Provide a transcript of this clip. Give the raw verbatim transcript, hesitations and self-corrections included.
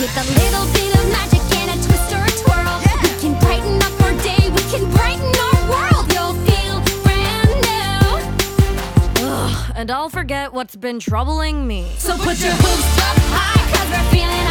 With a little bit of magic and a twist or a twirl, yeah. We can brighten up our day, we can brighten our world. You'll feel brand new. Ugh, and I'll forget what's been troubling me. So put your hooves up high, cause we're feeling